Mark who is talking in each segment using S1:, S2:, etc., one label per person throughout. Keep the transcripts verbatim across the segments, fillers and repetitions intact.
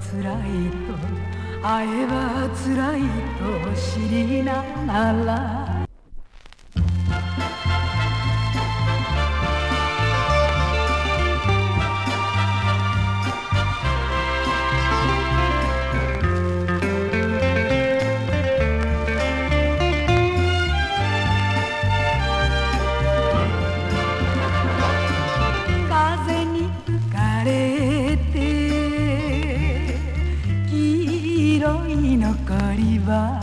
S1: 辛いと会えば辛いと知りながら風に吹かれて黄色い残りは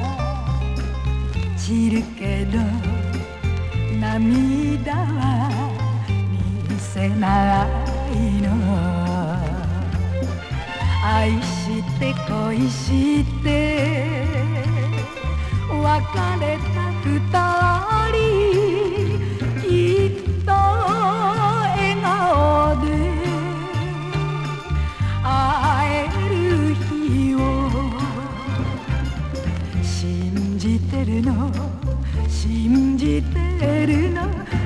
S1: 散るけど涙は見せないの愛して恋して別れた二人きっと笑顔で会える日を信じてるの信じてるの